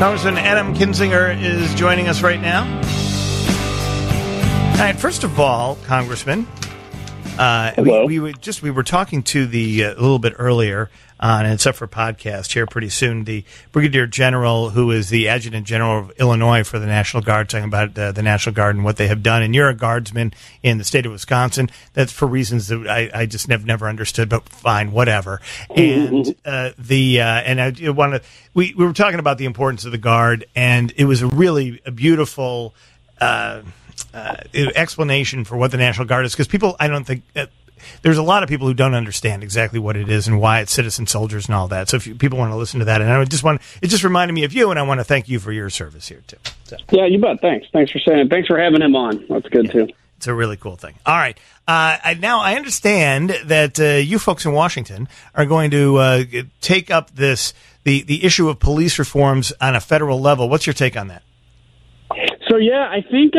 Congressman Adam Kinzinger is joining us right now. All right, first of all, Congressman, we were talking to the a little bit earlier on, and it's up for podcast here pretty soon, the Brigadier General, who is the Adjutant General of Illinois for the National Guard, talking about the National Guard and what they have done. And you're a guardsman in the state of Wisconsin. That's for reasons that I just never understood, but fine, whatever. And we were talking about the importance of the Guard, and it was a beautiful explanation for what the National Guard is, because people, I don't think there's a lot of people who don't understand exactly what it is and why it's citizen soldiers and all that. So if people want to listen to that, and it just reminded me of you, and I want to thank you for your service here too. So. Yeah, you bet. Thanks for saying it. Thanks for having him on. That's good too. It's a really cool thing. All right. Now I understand that you folks in Washington are going to take up the issue of police reforms on a federal level. What's your take on that? So yeah, I think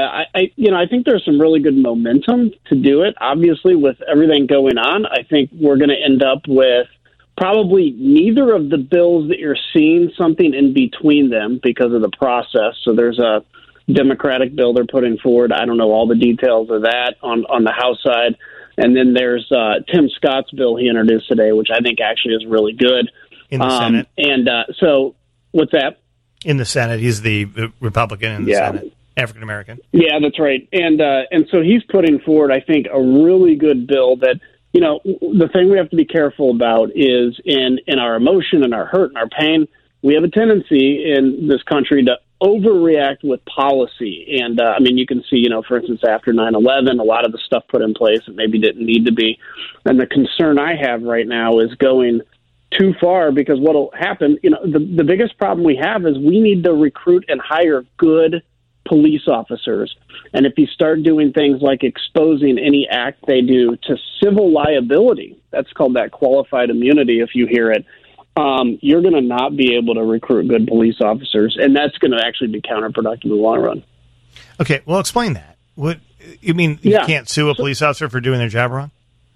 I think there's some really good momentum to do it. Obviously, with everything going on, I think we're going to end up with probably neither of the bills that you're seeing, something in between them because of the process. So there's a Democratic bill they're putting forward. I don't know all the details of that on the House side, and then there's Tim Scott's bill he introduced today, which I think actually is really good in the Senate. And so, what's that? In the Senate, he's the Republican in the Senate, African American. Yeah, that's right. And so he's putting forward, I think, a really good bill that, the thing we have to be careful about is in our emotion and our hurt and our pain, we have a tendency in this country to overreact with policy. And, you can see, for instance, after 9/11, a lot of the stuff put in place that maybe didn't need to be. And the concern I have right now is going too far, because what'll happen, the biggest problem we have is we need to recruit and hire good police officers. And if you start doing things like exposing any act they do to civil liability, that's called that qualified immunity if you hear it, you're going to not be able to recruit good police officers. And that's going to actually be counterproductive in the long run. Okay, well, explain that. What you mean? You can't sue a police officer for doing their job wrong?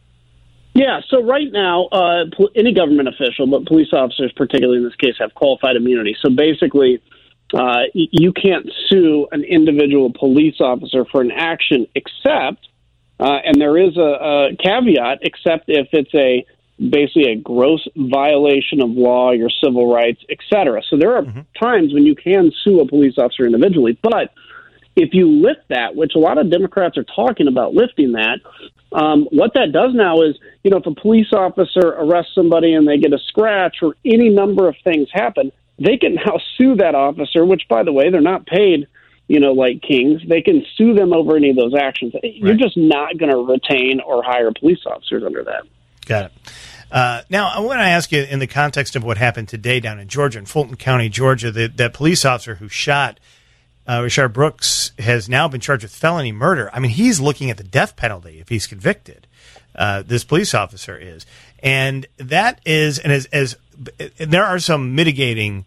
Yeah, so right now, any government official, but police officers particularly in this case, have qualified immunity. So basically, you can't sue an individual police officer for an action except, and there is a caveat, except if it's basically a gross violation of law, your civil rights, et cetera. So there are times when you can sue a police officer individually, but if you lift that, which a lot of Democrats are talking about lifting that, what that does now is, if a police officer arrests somebody and they get a scratch or any number of things happen, they can now sue that officer, which, by the way, they're not paid, like kings. They can sue them over any of those actions. Right. You're just not going to retain or hire police officers under that. Got it. Now, I want to ask you, in the context of what happened today down in Georgia, in Fulton County, Georgia, that police officer who shot Rayshard Brooks has now been charged with felony murder. I mean, he's looking at the death penalty if he's convicted. This police officer is, and that is, and as there are some mitigating,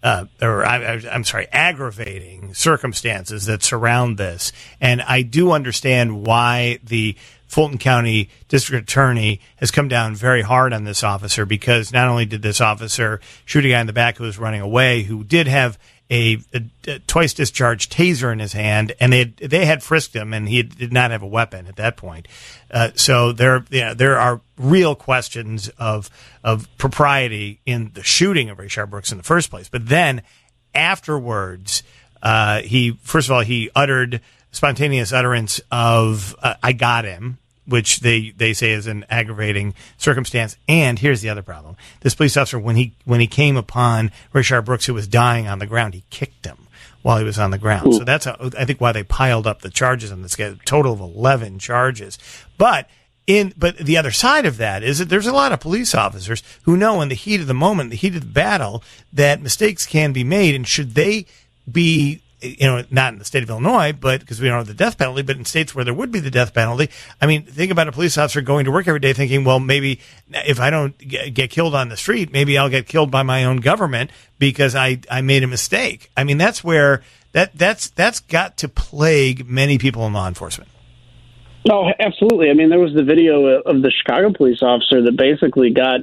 aggravating circumstances that surround this, and I do understand why the Fulton County District Attorney has come down very hard on this officer, because not only did this officer shoot a guy in the back who was running away, who did have a twice discharged taser in his hand, and they had frisked him, and he did not have a weapon at that point. So there are real questions of propriety in the shooting of Rayshard Brooks in the first place. But then afterwards, he uttered spontaneous utterance of "I got him," which they say is an aggravating circumstance. And here's the other problem. This police officer, when he came upon Rayshard Brooks, who was dying on the ground, he kicked him while he was on the ground. So that's, I think, why they piled up the charges on this guy, a total of 11 charges. But the other side of that is that there's a lot of police officers who know in the heat of the moment, the heat of the battle, that mistakes can be made, and should they be, not in the state of Illinois, but because we don't have the death penalty, but in states where there would be the death penalty. I mean, think about a police officer going to work every day thinking, well, maybe if I don't get killed on the street, maybe I'll get killed by my own government because I made a mistake. I mean, that's where that's got to plague many people in law enforcement. Oh, absolutely. I mean, there was the video of the Chicago police officer that basically got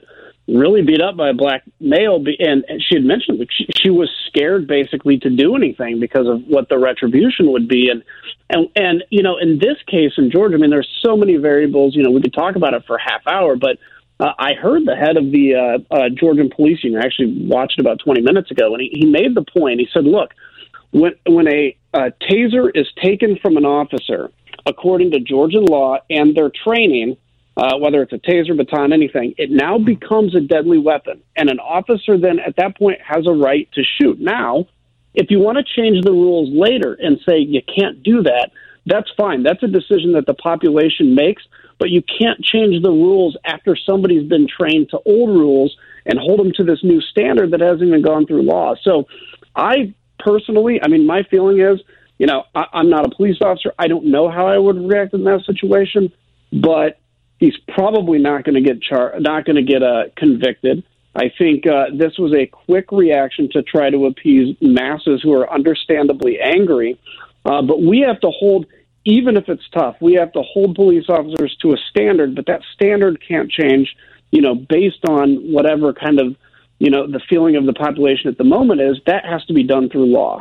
really beat up by a black male, and she had mentioned that she was scared basically to do anything because of what the retribution would be. And you know, in this case in Georgia, I mean, there's so many variables. You know, we could talk about it for a half hour, but I heard the head of the Georgian police union. I actually watched about 20 minutes ago, and he made the point. He said, look, when a taser is taken from an officer, according to Georgian law and their training, whether it's a taser, baton, anything, it now becomes a deadly weapon. And an officer then at that point has a right to shoot. Now, if you want to change the rules later and say you can't do that, that's fine. That's a decision that the population makes, but you can't change the rules after somebody's been trained to old rules and hold them to this new standard that hasn't even gone through law. So I personally, I mean, my feeling is, you know, I'm not a police officer. I don't know how I would react in that situation, but he's probably not going to get convicted. I think this was a quick reaction to try to appease masses who are understandably angry. But we have to hold, even if it's tough, we have to hold police officers to a standard, but that standard can't change, you know, based on whatever kind of, you know, the feeling of the population at the moment is. That has to be done through law.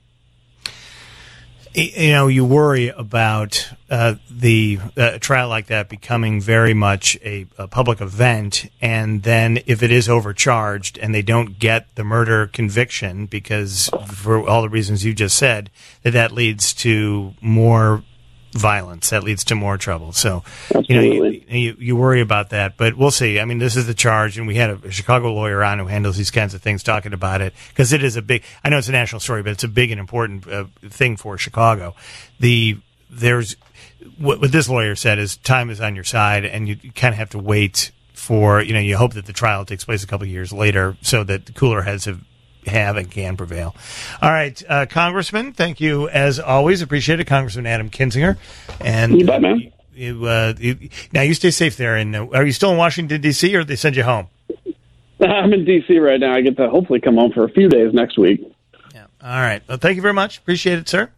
You know, you worry about the trial like that becoming very much a public event, and then if it is overcharged and they don't get the murder conviction, because for all the reasons you just said, that leads to more violence, that leads to more trouble. So, absolutely, you worry about that, but we'll see. I mean, this is the charge, and we had a Chicago lawyer on who handles these kinds of things talking about it, because it is a big, I know it's a national story, but it's a big and important thing for Chicago. There's what this lawyer said is time is on your side, and you kind of have to wait for, you know, you hope that the trial takes place a couple of years later so that the cooler heads have and can prevail. All right, Congressman, thank you as always. Appreciate it, Congressman Adam Kinzinger. And you bet, man. Now you stay safe there. And are you still in Washington D.C. or did they send you home? I'm in D.C. right now. I get to hopefully come home for a few days next week. Yeah. All right. Well, thank you very much. Appreciate it, sir.